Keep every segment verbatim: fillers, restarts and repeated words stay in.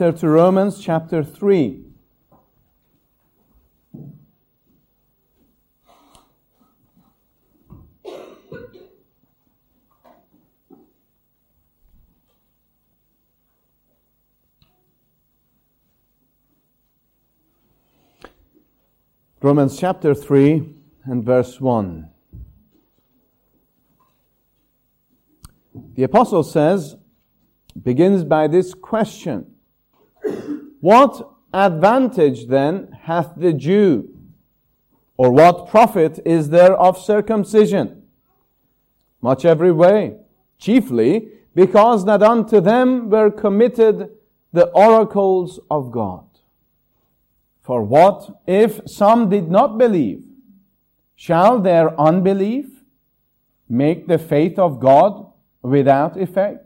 To Romans chapter three. Romans chapter three and verse one. The apostle says, begins by this question: What advantage then hath the Jew? Or what profit is there of circumcision? Much every way, chiefly because that unto them were committed the oracles of God. For what if some did not believe? Shall their unbelief make the faith of God without effect?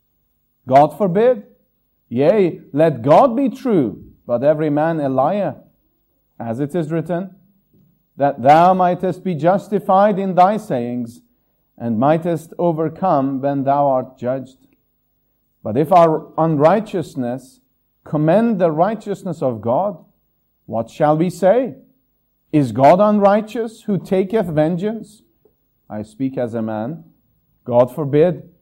God forbid. Yea, let God be true, but every man a liar, as it is written, that thou mightest be justified in thy sayings, and mightest overcome when thou art judged. But if our unrighteousness commend the righteousness of God, what shall we say? Is God unrighteous, who taketh vengeance? I speak as a man. God forbid.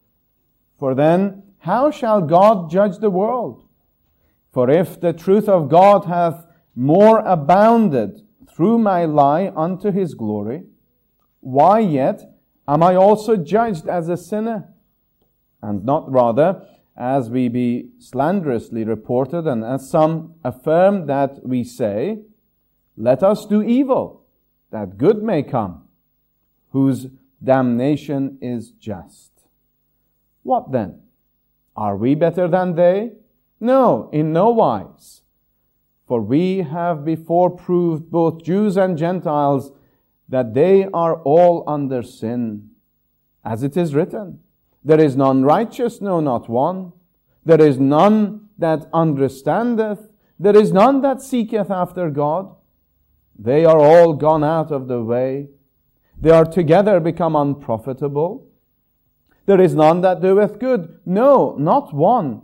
For then, how shall God judge the world? For if the truth of God hath more abounded through my lie unto his glory, why yet am I also judged as a sinner? And not rather as we be slanderously reported, and as some affirm that we say, let us do evil, that good may come, whose damnation is just. What then? Are we better than they? No, in no wise. For we have before proved, both Jews and Gentiles, that they are all under sin. As it is written, there is none righteous, no, not one. There is none that understandeth. There is none that seeketh after God. They are all gone out of the way. They are together become unprofitable. There is none that doeth good, no, not one.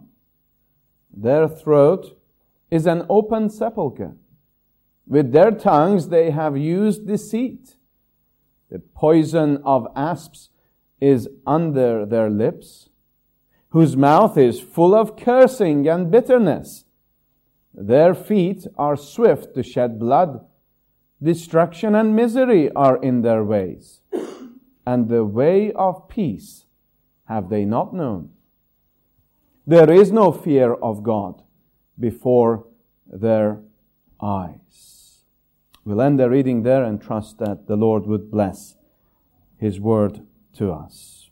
Their throat is an open sepulchre. With their tongues they have used deceit. The poison of asps is under their lips, whose mouth is full of cursing and bitterness. Their feet are swift to shed blood. Destruction and misery are in their ways, and the way of peace have they not known. There is no fear of God before their eyes. We'll end the reading there and trust that the Lord would bless His word to us.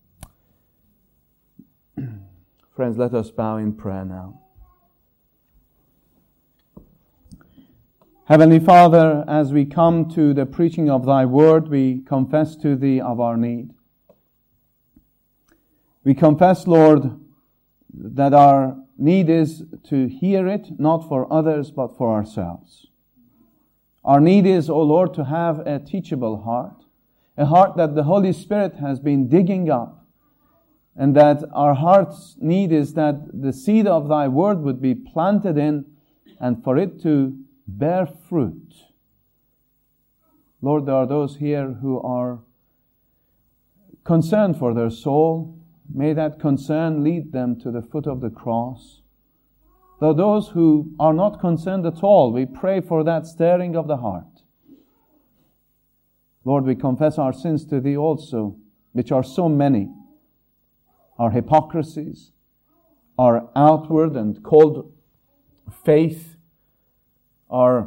Friends, let us bow in prayer now. Heavenly Father, as we come to the preaching of Thy word, we confess to Thee of our need. We confess, Lord, that our need is to hear it, not for others, but for ourselves. Our need is, O Lord, to have a teachable heart, a heart that the Holy Spirit has been digging up, and that our heart's need is that the seed of Thy word would be planted in, and for it to bear fruit. Lord, there are those here who are concerned for their soul. May that concern lead them to the foot of the cross. Though those who are not concerned at all, we pray for that stirring of the heart. Lord, we confess our sins to Thee also, which are so many. Our hypocrisies, our outward and cold faith, our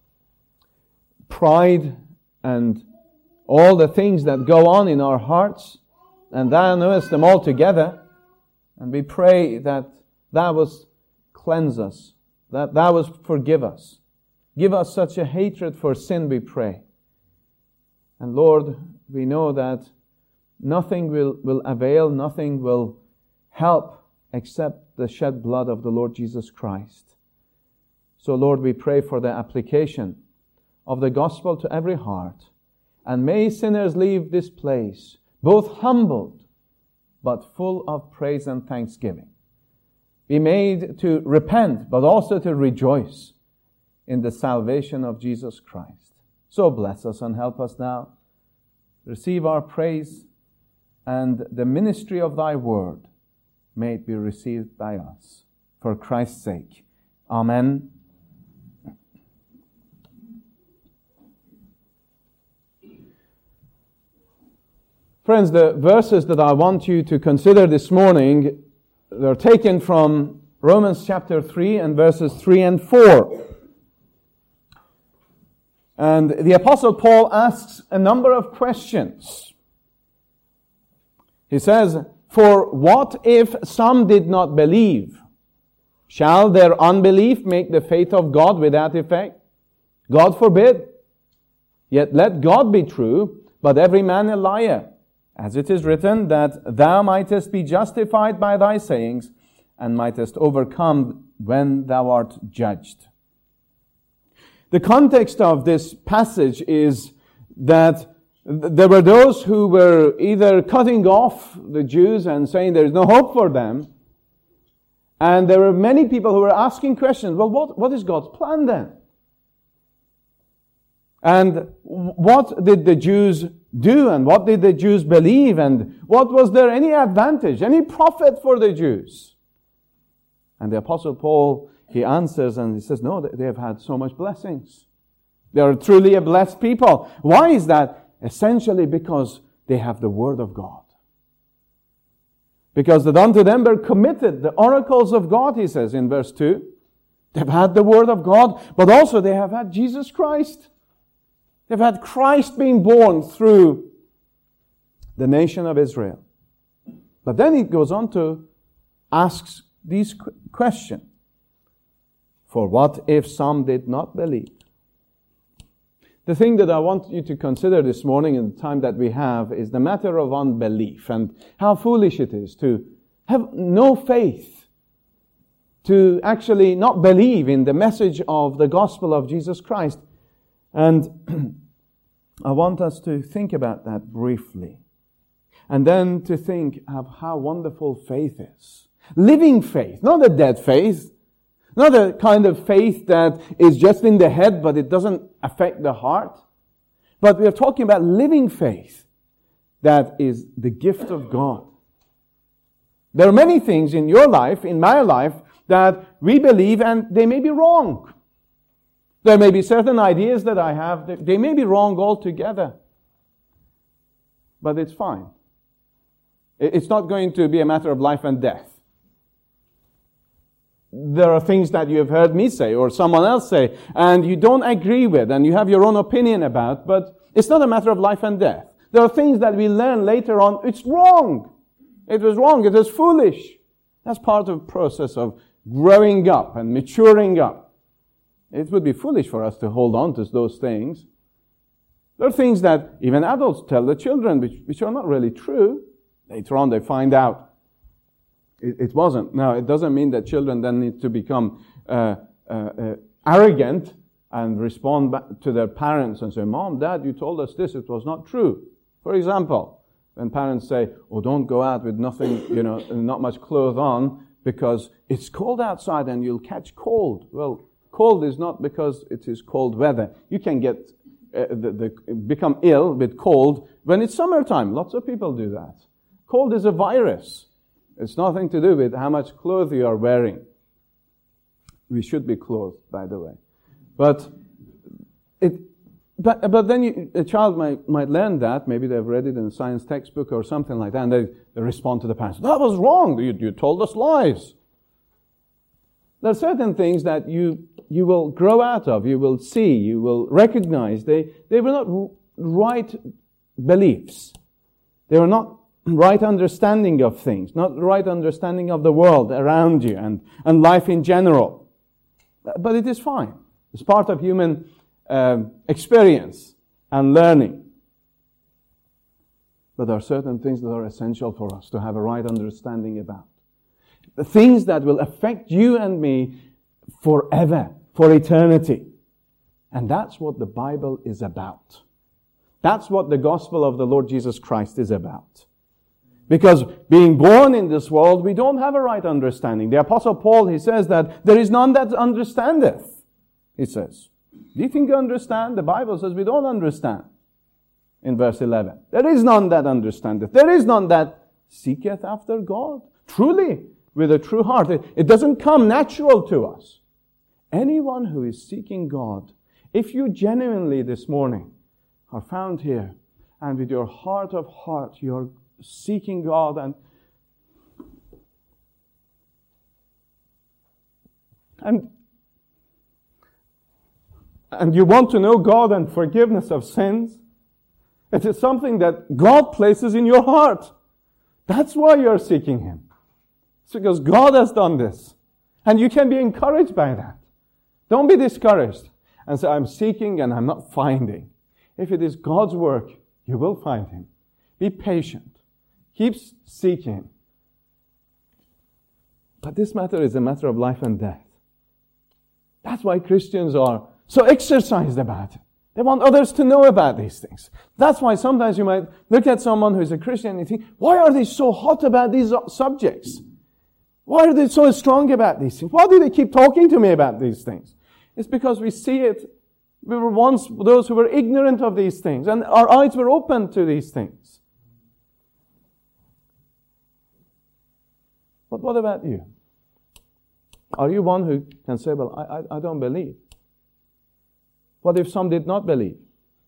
pride, and all the things that go on in our hearts. And Thou knowest them all together. And we pray that Thou wouldst cleanse us, that Thou wouldst forgive us. Give us such a hatred for sin, we pray. And Lord, we know that nothing will, will avail, nothing will help except the shed blood of the Lord Jesus Christ. So Lord, we pray for the application of the gospel to every heart. And may sinners leave this place both humbled, but full of praise and thanksgiving. be made to repent, but also to rejoice in the salvation of Jesus Christ. So bless us and help us now. Receive our praise, and the ministry of thy word may it be received by us. For Christ's sake. Amen. Friends, the verses that I want you to consider this morning, they're taken from Romans chapter three and verses three and four. And the Apostle Paul asks a number of questions. He says, "For what if some did not believe? Shall their unbelief make the faith of God without effect? God forbid. Yet let God be true, but every man a liar. As it is written, that thou mightest be justified by thy sayings, and mightest overcome when thou art judged." The context of this passage is that there were those who were either cutting off the Jews and saying there is no hope for them, and there were many people who were asking questions. Well, what, what is God's plan then? And what did the Jews do, and what did the Jews believe, and what was there any advantage, any profit for the Jews? And the Apostle Paul, he answers and he says, no, they have had so much blessings. They are truly a blessed people. Why is that? Essentially because they have the Word of God. Because that unto them were committed the oracles of God, he says in verse two. They've had the Word of God, but also they have had Jesus Christ. They've had Christ being born through the nation of Israel. But then he goes on to ask these questions. For what if some did not believe? The thing that I want you to consider this morning in the time that we have is the matter of unbelief and how foolish it is to have no faith, to actually not believe in the message of the gospel of Jesus Christ. And I want us to think about that briefly. And then to think of how wonderful faith is. Living faith, not a dead faith. Not a kind of faith that is just in the head, but it doesn't affect the heart. But we are talking about living faith that is the gift of God. There are many things in your life, in my life, that we believe and they may be wrong. There may be certain ideas that I have, they may be wrong altogether. But it's fine. It's not going to be a matter of life and death. There are things that you have heard me say or someone else say and you don't agree with and you have your own opinion about, but it's not a matter of life and death. There are things that we learn later on, it's wrong. It was wrong. It was foolish. That's part of the process of growing up and maturing up. It would be foolish for us to hold on to those things. There are things that even adults tell the children which, which are not really true. Later on they find out it, it wasn't. Now, it doesn't mean that children then need to become uh, uh, uh, arrogant and respond back to their parents and say, Mom, Dad, you told us this, it was not true. For example, when parents say, oh, don't go out with nothing, you know, not much clothes on because it's cold outside and you'll catch cold. Well, cold is not because it is cold weather. You can get uh, the, the, become ill with cold when it's summertime. Lots of people do that. Cold is a virus. It's nothing to do with how much clothes you are wearing. We should be clothed, by the way. But it, but but then you, a child might might learn that. Maybe they've read it in a science textbook or something like that, and they, they respond to the parents. That was wrong. You, you told us lies. There are certain things that you you will grow out of, you will see, you will recognize. They they were not r- right beliefs. They were not right understanding of things, not right understanding of the world around you and, and life in general. But it is fine. It's part of human uh, experience and learning. But there are certain things that are essential for us to have a right understanding about. The things that will affect you and me forever, for eternity. And that's what the Bible is about. That's what the gospel of the Lord Jesus Christ is about. Because being born in this world, we don't have a right understanding. The Apostle Paul, he says that there is none that understandeth, he says. Do you think you understand? The Bible says we don't understand. In verse eleven. There is none that understandeth. There is none that seeketh after God. Truly, with a true heart. It, it doesn't come natural to us. Anyone who is seeking God, if you genuinely this morning are found here, and with your heart of heart, you're seeking God, and and and you want to know God and forgiveness of sins, it is something that God places in your heart. That's why you're seeking Him. It's because God has done this. And you can be encouraged by that. Don't be discouraged and say, I'm seeking and I'm not finding. If it is God's work, you will find Him. Be patient. Keep seeking. But this matter is a matter of life and death. That's why Christians are so exercised about it. They want others to know about these things. That's why sometimes you might look at someone who is a Christian and you think, why are they so hot about these subjects? Why are they so strong about these things? Why do they keep talking to me about these things? It's because we see it. We were once those who were ignorant of these things, and our eyes were open to these things. But what about you? Are you one who can say, well, I, I, I don't believe? What if some did not believe?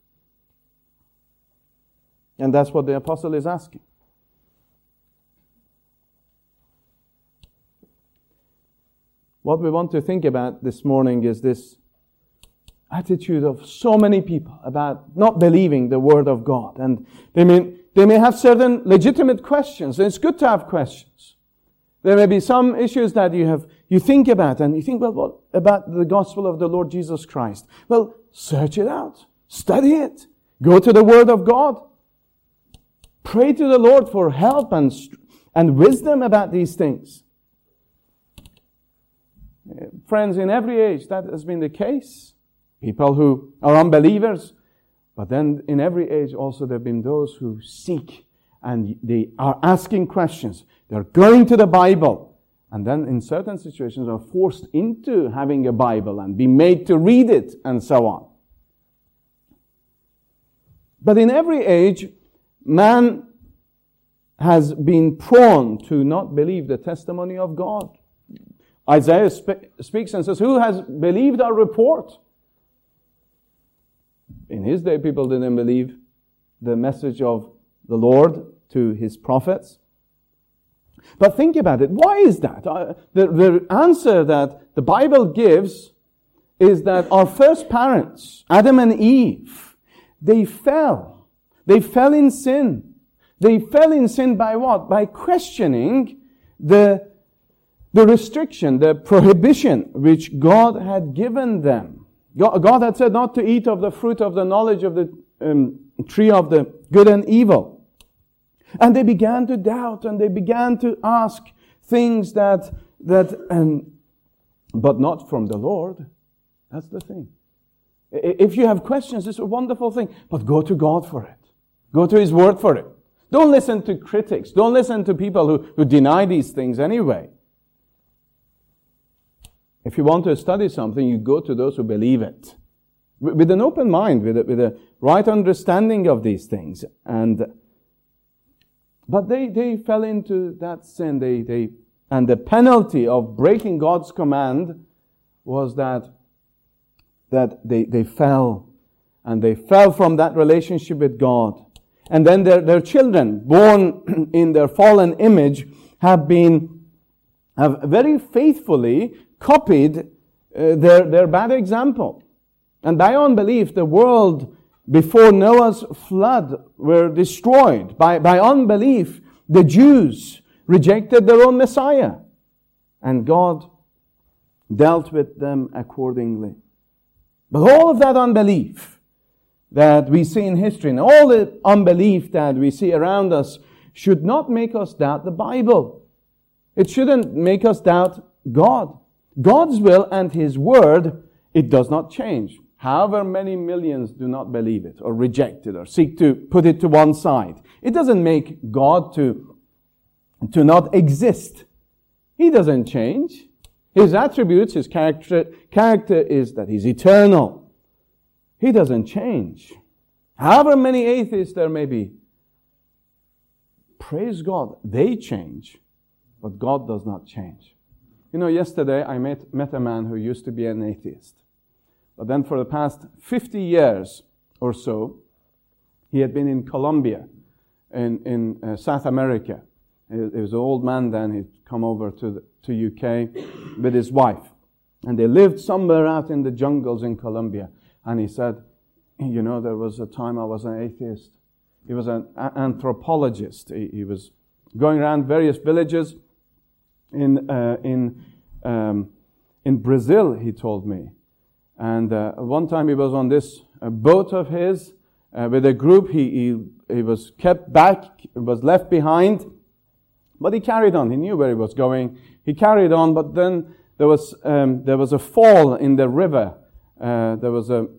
And that's what the apostle is asking. What we want to think about this morning is this attitude of so many people about not believing the Word of God. And they may, they may have certain legitimate questions, and it's good to have questions. There may be some issues that you have, you think about, and you think, well, what about the gospel of the Lord Jesus Christ? Well, search it out. Study it. Go to the Word of God. Pray to the Lord for help and, and wisdom about these things. Friends, in every age that has been the case. People who are unbelievers. But then in every age also there have been those who seek and they are asking questions. They're going to the Bible. And then in certain situations are forced into having a Bible and be made to read it and so on. But in every age, man has been prone to not believe the testimony of God. Isaiah spe- speaks and says, who has believed our report? In his day, people didn't believe the message of the Lord to His prophets. But think about it. Why is that? Uh, the, the answer that the Bible gives is that our first parents, Adam and Eve, they fell. They fell in sin. They fell in sin by what? By questioning the The restriction, the prohibition which God had given them. God had said not to eat of the fruit of the knowledge of the um, tree of the good and evil. And they began to doubt and they began to ask things that, that um, but not from the Lord. That's the thing. If you have questions, it's a wonderful thing. But go to God for it. Go to His Word for it. Don't listen to critics. Don't listen to people who, who deny these things anyway. If you want to study something, you go to those who believe it. With an open mind, with a, with a right understanding of these things. And But they, they fell into that sin. They, they, and the penalty of breaking God's command was that, that they, they fell. And they fell from that relationship with God. And then their, their children, born in their fallen image, have been have very faithfully copied uh, their, their bad example. And by unbelief, the world before Noah's flood were destroyed. By, by unbelief, the Jews rejected their own Messiah. And God dealt with them accordingly. But all of that unbelief that we see in history and all the unbelief that we see around us should not make us doubt the Bible. It shouldn't make us doubt God. God's will and His Word, it does not change. However many millions do not believe it or reject it or seek to put it to one side. It doesn't make God to to not exist. He doesn't change. His attributes, his character, character is that he's eternal. He doesn't change. However many atheists there may be, praise God, they change, but God does not change. You know, yesterday I met, met a man who used to be an atheist. But then for the past fifty years or so, he had been in Colombia, in, in uh, South America. He, he was an old man then. He'd come over to the, to U K with his wife. And they lived somewhere out in the jungles in Colombia. And he said, you know, there was a time I was an atheist. He was an a- anthropologist. He, he was going around various villages in uh, in um, in Brazil, he told me. And uh, one time he was on this uh, boat of his uh, with a group. He, he he was kept back, was left behind, but he carried on. He knew where he was going. He carried on, but then there was um, there was a fall in the river. Uh, there was a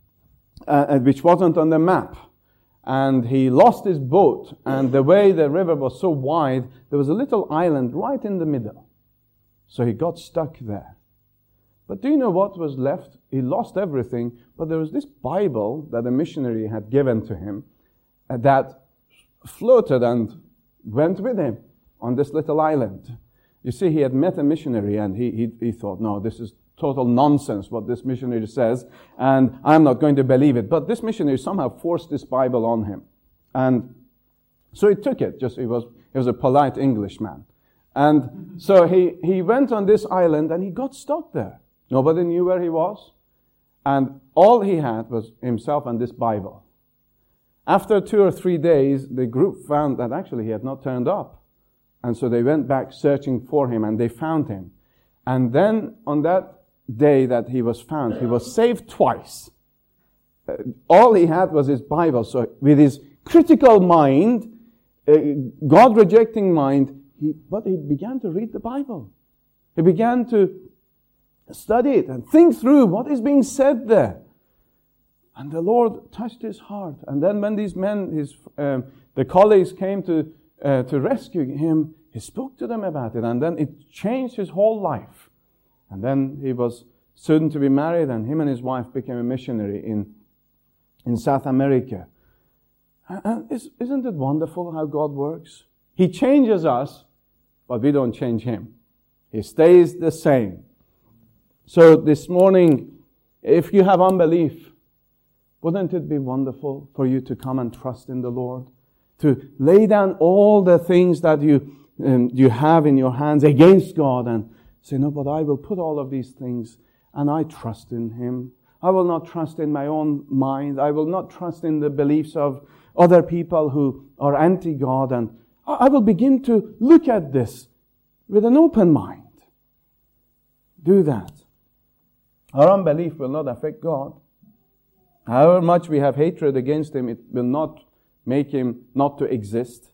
uh, which wasn't on the map. And he lost his boat, and the way the river was so wide, there was a little island right in the middle. So he got stuck there. But do you know what was left? He lost everything, but there was this Bible that a missionary had given to him uh, that floated and went with him on this little island. You see, he had met a missionary, and he, he, he thought, no, this is total nonsense what this missionary says, and I'm not going to believe it. But this missionary somehow forced this Bible on him. And so he took it. Just he was he was a polite Englishman. And so he, he went on this island, and he got stuck there. Nobody knew where he was. And all he had was himself and this Bible. After two or three days, the group found that actually he had not turned up. And so they went back searching for him, and they found him. And then on that day that he was found, he was saved twice. Uh, all he had was his Bible. So with his critical mind, uh, God-rejecting mind, he, but he began to read the Bible. He began to study it and think through what is being said there. And the Lord touched his heart. And then when these men, his um, the colleagues came to uh, to rescue him, he spoke to them about it. And then it changed his whole life. And then he was soon to be married, and him and his wife became a missionary in, in South America. And isn't it wonderful how God works? He changes us, but we don't change him. He stays the same. So this morning, if you have unbelief, wouldn't it be wonderful for you to come and trust in the Lord? To lay down all the things that you, um, you have in your hands against God and say, no, but I will put all of these things and I trust in him. I will not trust in my own mind. I will not trust in the beliefs of other people who are anti-God. And I will begin to look at this with an open mind. Do that. Our unbelief will not affect God. However much we have hatred against him, it will not make him not to exist.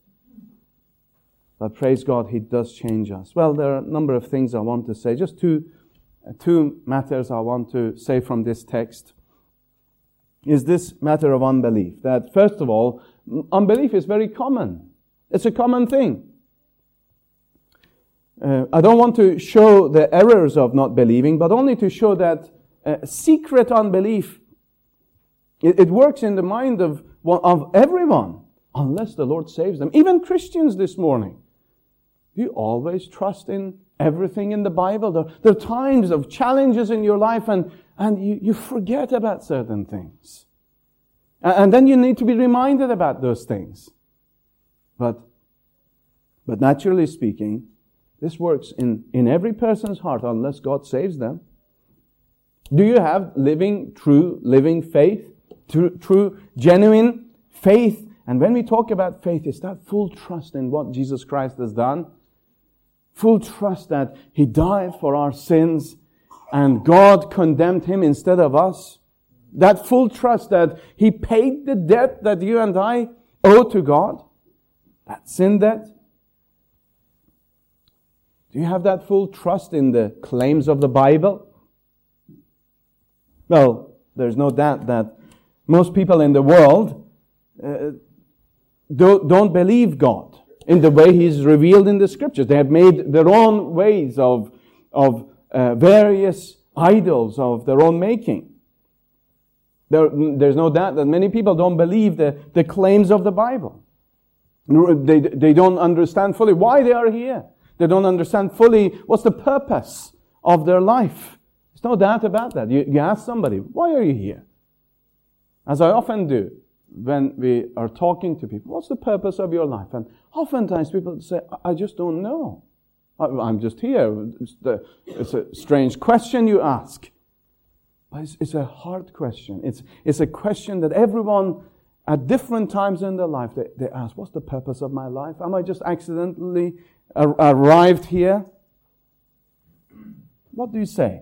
But praise God, he does change us. Well, there are a number of things I want to say. Just two, uh, two matters I want to say from this text. Is this matter of unbelief. That first of all, unbelief is very common. It's a common thing. Uh, I don't want to show the errors of not believing, but only to show that uh, secret unbelief, it, it works in the mind of, of everyone, unless the Lord saves them. Even Christians this morning. Do you always trust in everything in the Bible? There, there are times of challenges in your life and, and you, you forget about certain things. And, and then you need to be reminded about those things. But, but naturally speaking, this works in, in every person's heart unless God saves them. Do you have living, true, living faith? True, true, genuine faith? And when we talk about faith, it's that full trust in what Jesus Christ has done. Full trust that he died for our sins and God condemned him instead of us. That full trust that he paid the debt that you and I owe to God. That sin debt. Do you have that full trust in the claims of the Bible? Well, there's no doubt that most people in the world uh, don't, don't believe God. in the way He's revealed in the Scriptures. They have made their own ways of, of uh, various idols of their own making. There, there's no doubt that many people don't believe the, the claims of the Bible. They, they don't understand fully why they are here. They don't understand fully what's the purpose of their life. There's no doubt about that. You, you ask somebody, why are you here? As I often do when we are talking to people, what's the purpose of your life? And oftentimes people say, I just don't know. I'm just here. It's, the, it's a strange question you ask. But it's, it's a hard question. It's, it's a question that everyone at different times in their life, they, they ask, what's the purpose of my life? Am I just accidentally ar- arrived here? What do you say?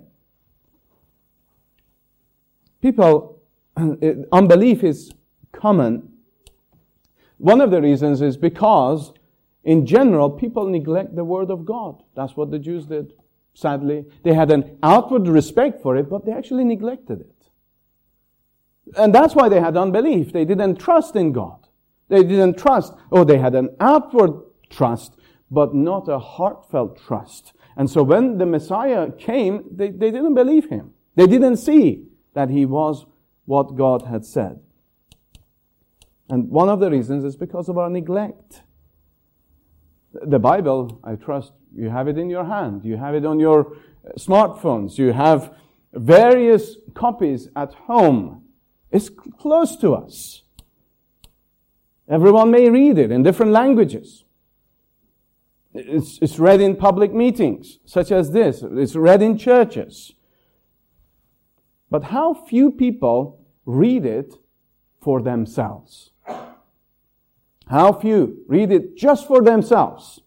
People, unbelief is common. One of the reasons is because, in general, people neglect the Word of God. That's what the Jews did, sadly. They had an outward respect for it, but they actually neglected it. And that's why they had unbelief. They didn't trust in God. They didn't trust, or they had an outward trust, but not a heartfelt trust. And so when the Messiah came, they, they didn't believe Him. They didn't see that He was what God had said. And one of the reasons is because of our neglect. The Bible, I trust you have it in your hand. You have it on your smartphones. You have various copies at home. It's close to us. Everyone may read it in different languages. It's, it's read in public meetings, such as this. It's read in churches. But how few people read it for themselves? How few read it just for themselves?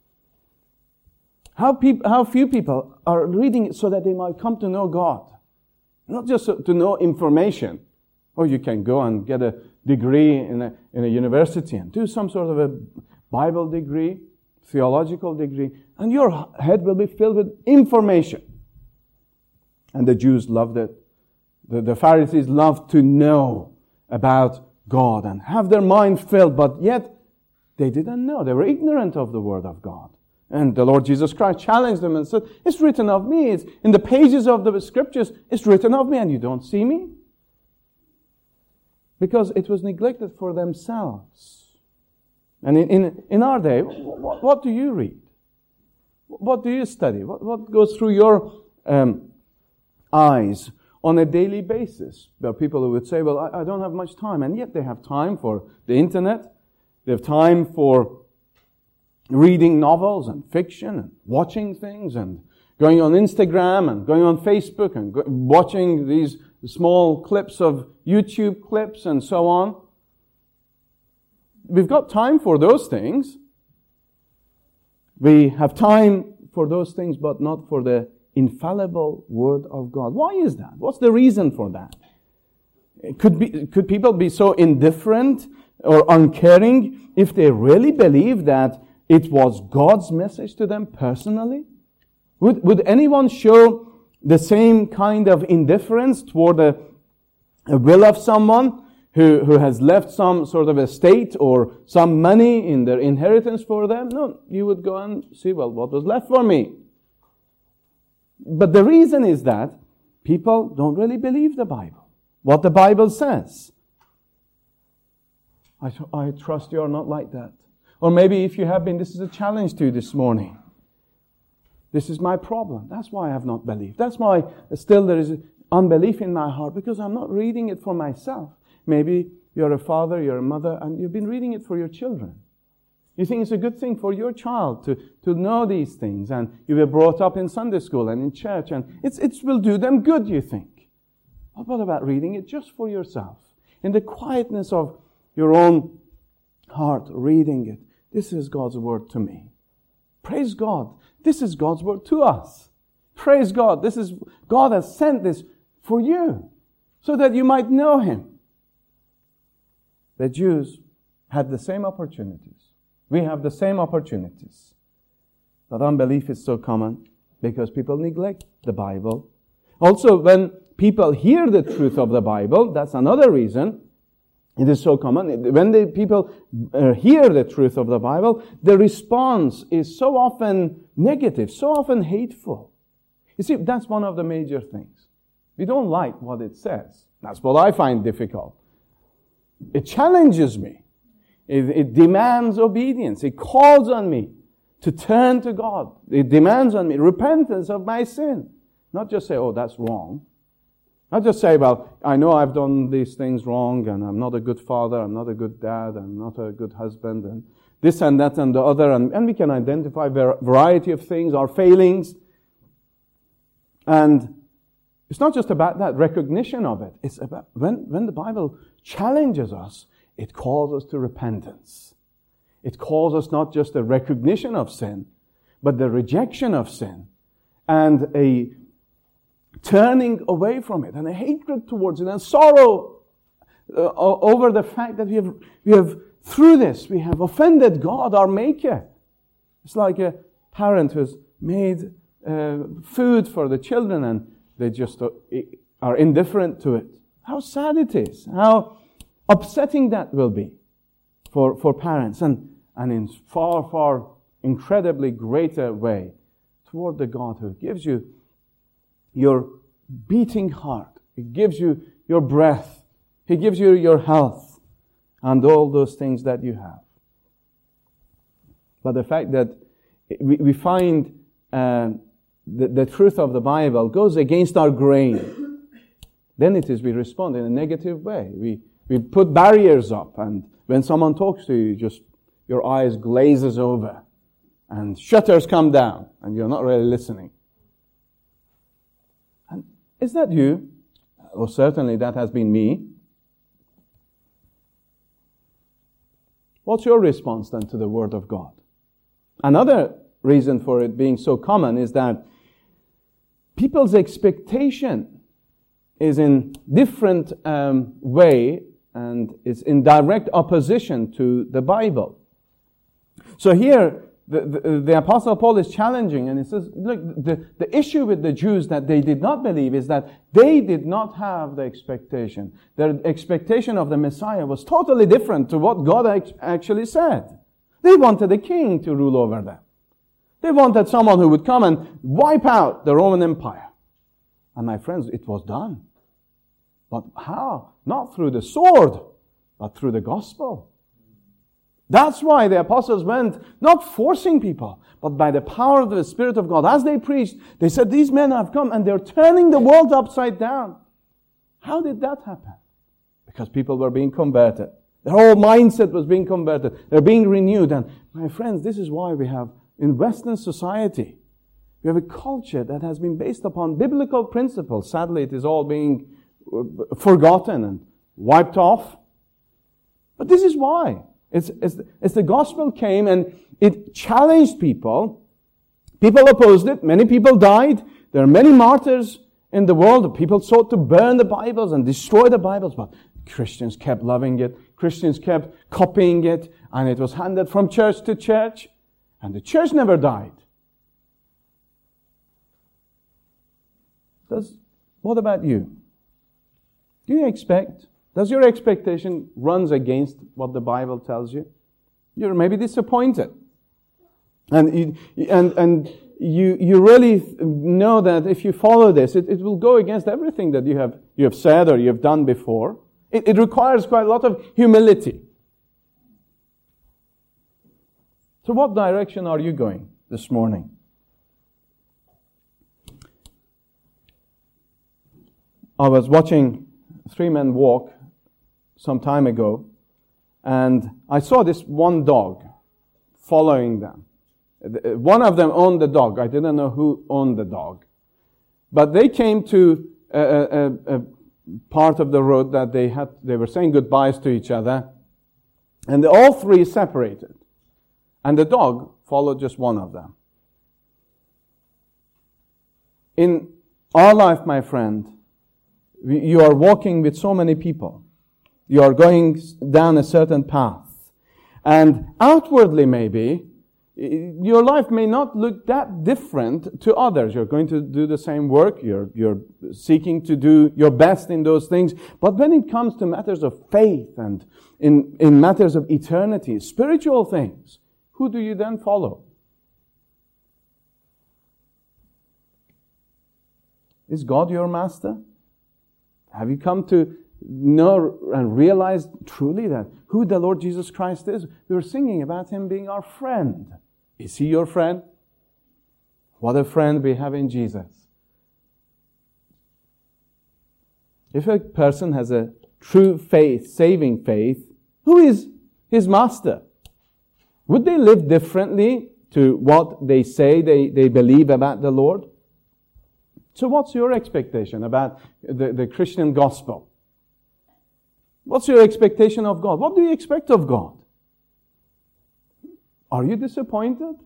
How, peop- how few people are reading it so that they might come to know God? Not just to know information. Or you can go and get a degree in a, in a university and do some sort of a Bible degree, theological degree, and your head will be filled with information. And the Jews loved it. The, the Pharisees loved to know about God and have their mind filled, but yet they didn't know. They were ignorant of the Word of God. And the Lord Jesus Christ challenged them and said, it's written of me. It's in the pages of the Scriptures, it's written of me, and you don't see me? Because it was neglected for themselves. And in, in, in our day, what, what do you read? What do you study? What, what goes through your um, eyes on a daily basis? There are people who would say, well, I, I don't have much time. And yet they have time for the internet. They have time for reading novels and fiction and watching things and going on Instagram and going on Facebook and go, watching these small clips of YouTube clips and so on. We've got time for those things. We have time for those things, but not for the infallible Word of God. Why is that? What's the reason for that? Could be, could people be so indifferent or uncaring if they really believe that it was God's message to them personally? Would, would anyone show the same kind of indifference toward the a will of someone who, who has left some sort of estate or some money in their inheritance for them? No, you would go and see, well, what was left for me? But the reason is that people don't really believe the Bible, what the Bible says. I, I trust you are not like that. Or maybe if you have been, this is a challenge to you this morning. This is my problem. That's why I have not believed. That's why still there is unbelief in my heart, because I'm not reading it for myself. Maybe you're a father, you're a mother, and you've been reading it for your children. You think it's a good thing for your child to, to know these things, and you were brought up in Sunday school and in church, and it's, it will do them good, you think. But what about reading it just for yourself? In the quietness of your own heart, reading it. This is God's Word to me. Praise God. This is God's Word to us. Praise God. This is, God has sent this for you so that you might know Him. The Jews had the same opportunities. We have the same opportunities. But unbelief is so common because people neglect the Bible. Also, when people hear the truth of the Bible, that's another reason. It is so common. When the people uh, hear the truth of the Bible, the response is so often negative, so often hateful. You see, that's one of the major things. We don't like what it says. That's what I find difficult. It challenges me. It, it demands obedience. It calls on me to turn to God. It demands on me repentance of my sin. Not just say, oh, that's wrong. Not just say, well, I know I've done these things wrong, and I'm not a good father, I'm not a good dad, I'm not a good husband, and this and that and the other, and, and we can identify a variety of things, our failings. And it's not just about that recognition of it. It's about when, when the Bible challenges us, it calls us to repentance. It calls us not just a recognition of sin, but the rejection of sin and a turning away from it and a hatred towards it and sorrow uh, over the fact that we have, we have, through this, we have offended God, our Maker. It's like a parent who's made uh, food for the children and they just uh, are indifferent to it. How sad it is. How upsetting that will be for, for parents. And, and in far, far incredibly greater way toward the God who gives you your beating heart. He gives you your breath. He gives you your health and all those things that you have. But the fact that we, we find uh, the, the truth of the Bible goes against our grain, then it is we respond in a negative way. We we put barriers up, and when someone talks to you, just your eyes glazes over and shutters come down and you're not really listening. And is that you? Well, certainly that has been me. What's your response then to the Word of God? Another reason for it being so common is that people's expectation is in different um, way and is in direct opposition to the Bible. So here, the, the, the Apostle Paul is challenging, and he says, look, the, the issue with the Jews that they did not believe is that they did not have the expectation. Their expectation of the Messiah was totally different to what God actually said. They wanted a king to rule over them. They wanted someone who would come and wipe out the Roman Empire. And my friends, it was done. But how? Not through the sword, but through the gospel. That's why the apostles went, not forcing people, but by the power of the Spirit of God. As they preached, they said, these men have come and they're turning the world upside down. How did that happen? Because people were being converted. Their whole mindset was being converted. They're being renewed. And my friends, this is why we have, in Western society, we have a culture that has been based upon biblical principles. Sadly, it is all being forgotten and wiped off. But this is why. It's, it's, it's the gospel came and it challenged people. People opposed it. Many people died. There are many martyrs in the world. People sought to burn the Bibles and destroy the Bibles. But Christians kept loving it. Christians kept copying it. And it was handed from church to church. And the church never died. Does, what about you? Do you expect, does your expectation runs against what the Bible tells you? You're maybe disappointed. And you, and, and you, you really know that if you follow this, it, it will go against everything that you have, you have said or you have done before. It, it requires quite a lot of humility. So what direction are you going this morning? I was watching Three Men Walk some time ago, and I saw this one dog following them. One of them owned the dog. I didn't know who owned the dog. But they came to a, a, a part of the road that they had. They were saying goodbyes to each other, and they, all three separated. And the dog followed just one of them. In our life, my friend, you are walking with so many people. You are going down a certain path. And outwardly, maybe, Your life may not look that different to others. You're going to do the same work. You're, you're seeking to do your best in those things. But when it comes to matters of faith and in, in matters of eternity, spiritual things, who do you then follow? Is God your master? Have you come to know and realize truly that who the Lord Jesus Christ is? We were singing about Him being our friend. Is He your friend? What a friend we have in Jesus. If a person has a true faith, saving faith, who is his master? Would they live differently to what they say they, they believe about the Lord? So what's your expectation about the, the Christian gospel? What's your expectation of God? What do you expect of God? Are you disappointed?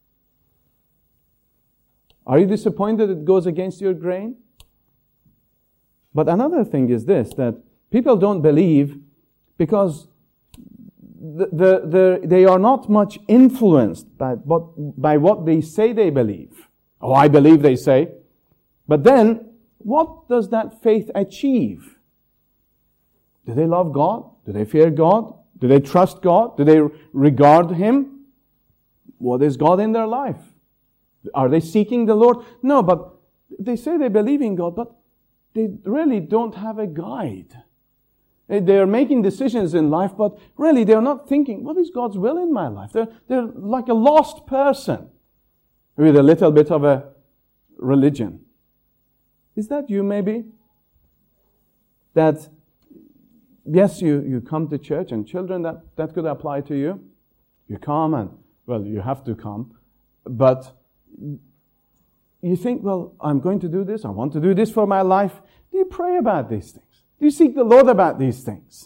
Are you disappointed it goes against your grain? But another thing is this, that people don't believe because the, the, the, they are not much influenced by what, by what they say they believe. Oh, I believe, they say. But then, what does that faith achieve? Do they love God? Do they fear God? Do they trust God? Do they regard Him? What is God in their life? Are they seeking the Lord? No, but they say they believe in God, but they really don't have a guide. They are making decisions in life, but really they are not thinking, what is God's will in my life? They're, they're like a lost person with a little bit of a religion. Is that you maybe? That, yes, you, you come to church, and children, that, that could apply to you. You come and, well, you have to come. But you think, well, I'm going to do this. I want to do this for my life. Do you pray about these things? Do you seek the Lord about these things?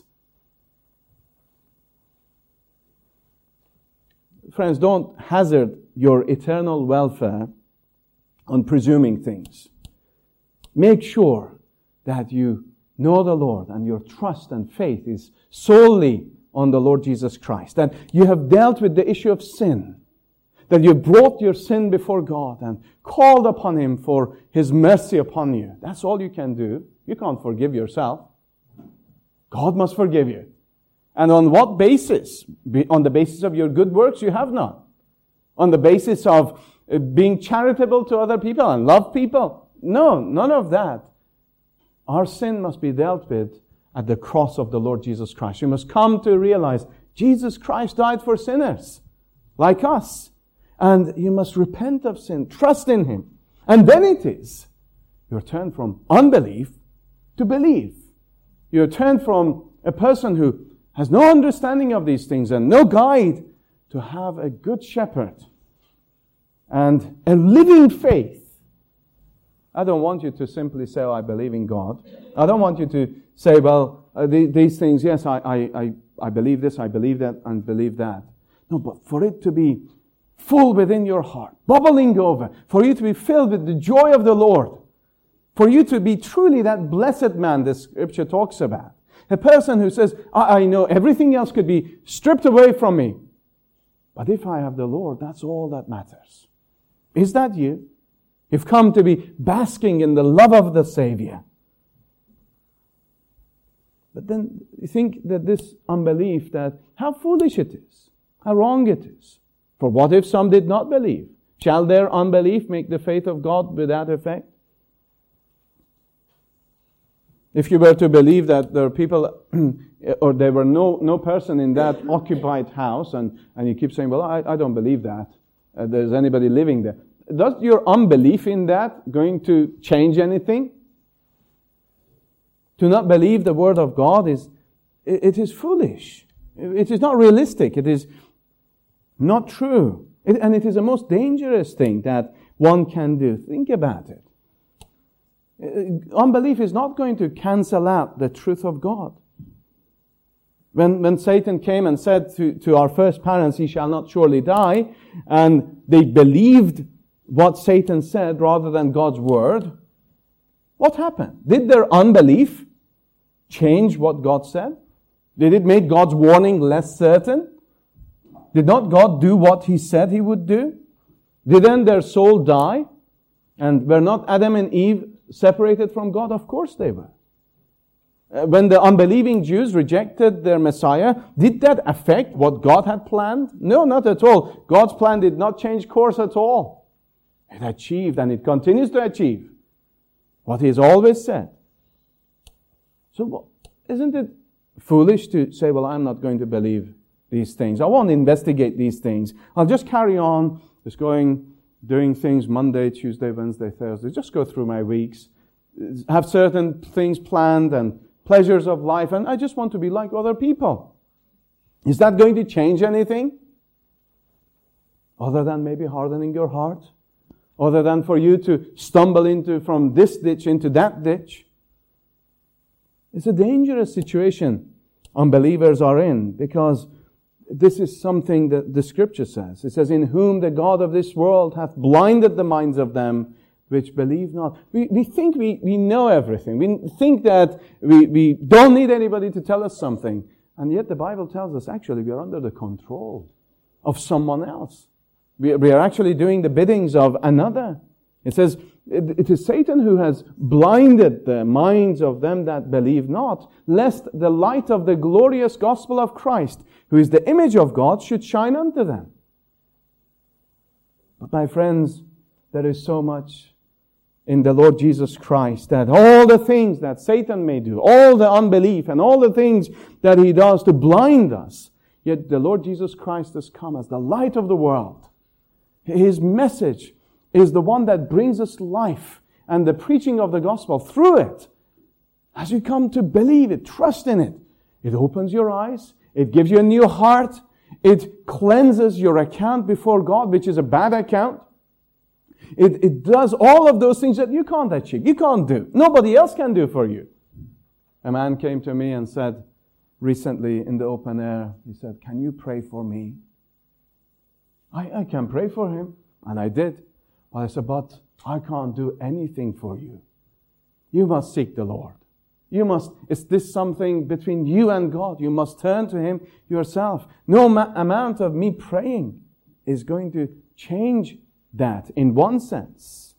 Friends, don't hazard your eternal welfare on presuming things. Make sure that you know the Lord and your trust and faith is solely on the Lord Jesus Christ. That you have dealt with the issue of sin. That you brought your sin before God and called upon Him for His mercy upon you. That's all you can do. You can't forgive yourself. God must forgive you. And on what basis? On the basis of your good works? You have none. On the basis of being charitable to other people and love people? No, none of that. Our sin must be dealt with at the cross of the Lord Jesus Christ. You must come to realize Jesus Christ died for sinners like us. And you must repent of sin, trust in Him. And then it is you turn from unbelief to belief. You turn from a person who has no understanding of these things and no guide to have a good shepherd and a living faith. I don't want you to simply say, oh, I believe in God. I don't want you to say, well, uh, the, these things, yes, I, I, I, I believe this, I believe that, and believe that. No, but for it to be full within your heart, bubbling over, for you to be filled with the joy of the Lord, for you to be truly that blessed man the Scripture talks about. A person who says, I, I know everything else could be stripped away from me, but if I have the Lord, that's all that matters. Is that you? You've come to be basking in the love of the Savior. But then you think that this unbelief, that how foolish it is, how wrong it is. For what if some did not believe? Shall their unbelief make the faith of God without effect? If you were to believe that there are people, or there were no, no person in that occupied house, and, and you keep saying, well, I, I don't believe that uh, there's anybody living there. Does your unbelief in that going to change anything? To not believe the Word of God is, it, it is foolish. It is not realistic. It is not true. It, and it is the most dangerous thing that one can do. Think about it. Uh, unbelief is not going to cancel out the truth of God. When, when Satan came and said to, to our first parents, he shall not surely die, and they believed what Satan said rather than God's word, what happened? Did their unbelief change what God said? Did it make God's warning less certain? Did not God do what He said He would do? Didn't their soul die? And were not Adam and Eve separated from God? Of course they were. When the unbelieving Jews rejected their Messiah, did that affect what God had planned? No, not at all. God's plan did not change course at all. It achieved, and it continues to achieve, what He has always said. So isn't it foolish to say, well, I'm not going to believe these things. I won't investigate these things. I'll just carry on, just going, doing things Monday, Tuesday, Wednesday, Thursday. Just go through my weeks, have certain things planned and pleasures of life, and I just want to be like other people. Is that going to change anything? Other than maybe hardening your heart? Other than for you to stumble into from this ditch into that ditch? It's a dangerous situation unbelievers are in, because this is something that the Scripture says. It says, in whom the God of this world hath blinded the minds of them which believe not. We, we think we, we know everything. We think that we, we don't need anybody to tell us something. And yet the Bible tells us actually we are under the control of someone else. We, we are actually doing the biddings of another. It says, it, it is Satan who has blinded the minds of them that believe not, lest the light of the glorious gospel of Christ, who is the image of God, should shine unto them. But my friends, there is so much in the Lord Jesus Christ that all the things that Satan may do, all the unbelief and all the things that he does to blind us, yet the Lord Jesus Christ has come as the light of the world. His message is the one that brings us life, and the preaching of the gospel through it, as you come to believe it, trust in it, it opens your eyes, it gives you a new heart, it cleanses your account before God, which is a bad account. It, it does all of those things that you can't achieve, you can't do. Nobody else can do for you. A man came to me and said, recently in the open air, he said, can you pray for me? I, I can pray for him. And I did. Well, I said, but I can't do anything for you. You must seek the Lord. You must, is this something between you and God? You must turn to Him yourself. No ma- amount of me praying is going to change that in one sense.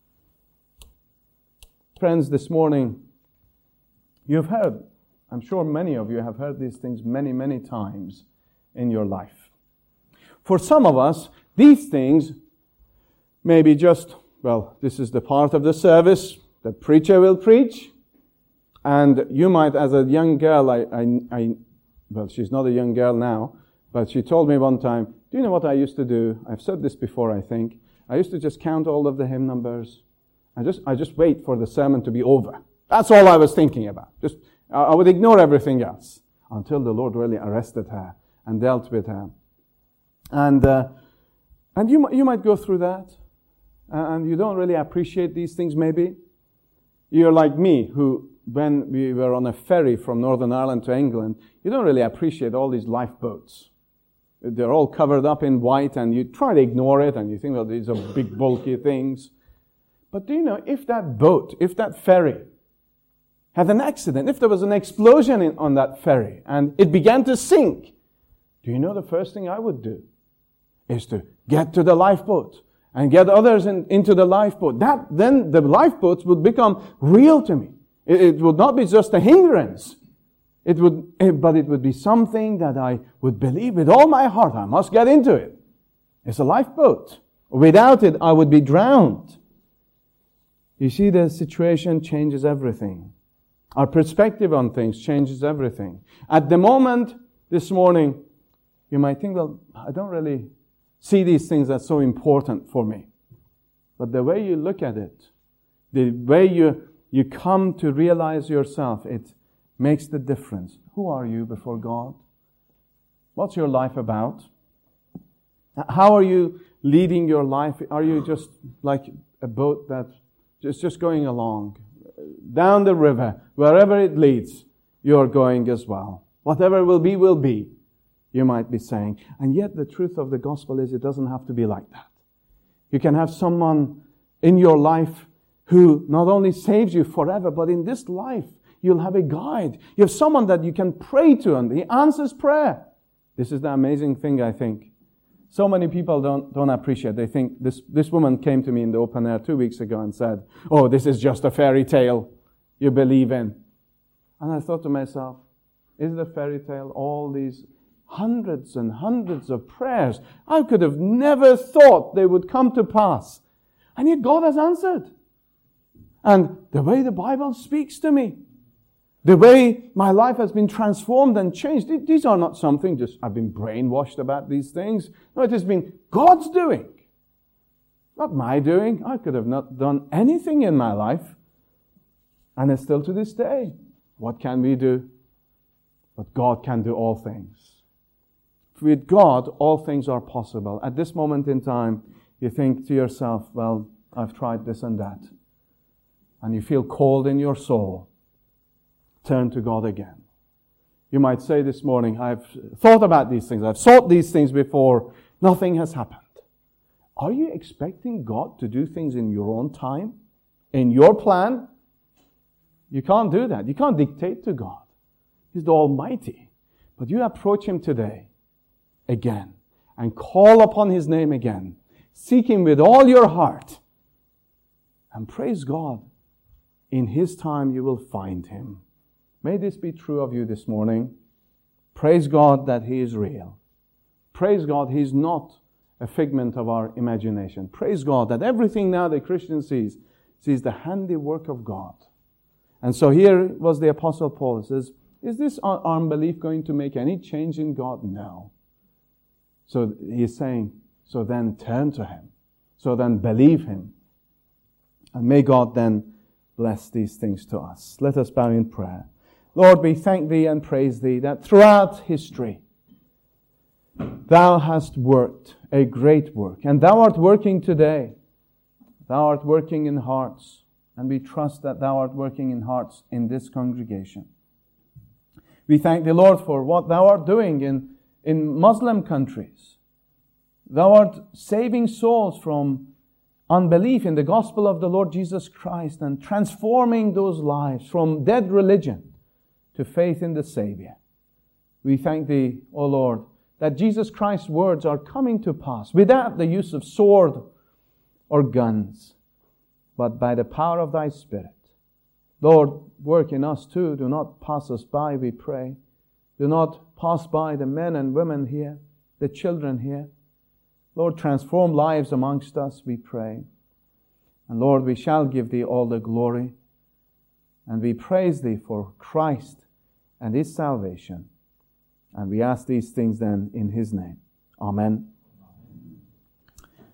Friends, this morning, you've heard, I'm sure many of you have heard these things many, many times in your life. For some of us, these things may be just, well, this is the part of the service, the preacher will preach, and you might, as a young girl, I, I, I, well, she's not a young girl now, but she told me one time, do you know what I used to do? I've said this before, I think. I used to just count all of the hymn numbers. I just, I just wait for the sermon to be over. That's all I was thinking about. Just, I would ignore everything else until the Lord really arrested her and dealt with her. And, uh, and you, you might go through that, and you don't really appreciate these things maybe. You're like me, who, when we were on a ferry from Northern Ireland to England, you don't really appreciate all these lifeboats. They're all covered up in white, and you try to ignore it, and you think, well, these are big, bulky things. But do you know, if that boat, if that ferry had an accident, if there was an explosion in, on that ferry, and it began to sink, do you know the first thing I would do is to get to the lifeboat and get others in, into the lifeboat. That, then the lifeboats would become real to me. It, it would not be just a hindrance. It would, but it would be something that I would believe with all my heart. I must get into it. It's a lifeboat. Without it, I would be drowned. You see, the situation changes everything. Our perspective on things changes everything. At the moment, this morning, you might think, well, I don't really see these things as so important for me. But the way you look at it, the way you, you come to realize yourself, it makes the difference. Who are you before God? What's your life about? How are you leading your life? Are you just like a boat that is just going along? Down the river, wherever it leads, you're going as well. Whatever will be, will be, you might be saying. And yet the truth of the gospel is it doesn't have to be like that. You can have someone in your life who not only saves you forever, but in this life, you'll have a guide. You have someone that you can pray to, and he answers prayer. This is the amazing thing, I think. So many people don't, don't appreciate. They think, this, this woman came to me in the open air two weeks ago and said, oh, this is just a fairy tale you believe in. And I thought to myself, is it a fairy tale? All these hundreds and hundreds of prayers, I could have never thought they would come to pass. And yet God has answered. And the way the Bible speaks to me, the way my life has been transformed and changed, these are not something just I've been brainwashed about these things. No, it has been God's doing. Not my doing. I could have not done anything in my life. And it's still to this day. What can we do? But God can do all things. With God, all things are possible. At this moment in time, you think to yourself, well, I've tried this and that. And you feel cold in your soul. Turn to God again. You might say this morning, I've thought about these things. I've sought these things before. Nothing has happened. Are you expecting God to do things in your own time? In your plan? You can't do that. You can't dictate to God. He's the Almighty. But you approach Him today again and call upon His name again. Seek Him with all your heart. And praise God. In His time you will find Him. May this be true of you this morning. Praise God that He is real. Praise God He's not a figment of our imagination. Praise God that everything now the Christian sees, sees the handiwork of God. And so here was the Apostle Paul. He says, is this unbelief going to make any change in God? No. So he's saying, so then turn to Him. So then believe Him. And may God then bless these things to us. Let us bow in prayer. Lord, we thank Thee and praise Thee that throughout history, Thou hast worked a great work. And Thou art working today. Thou art working in hearts. And we trust that Thou art working in hearts in this congregation. We thank Thee, Lord, for what Thou art doing in, in Muslim countries. Thou art saving souls from unbelief in the gospel of the Lord Jesus Christ and transforming those lives from dead religion to faith in the Savior. We thank Thee, O Lord, that Jesus Christ's words are coming to pass without the use of sword or guns, but by the power of Thy Spirit. Lord, work in us too. Do not pass us by, we pray. Do not pass by the men and women here, the children here. Lord, transform lives amongst us, we pray. And Lord, we shall give Thee all the glory. And we praise Thee for Christ and His salvation. And we ask these things then in His name. Amen.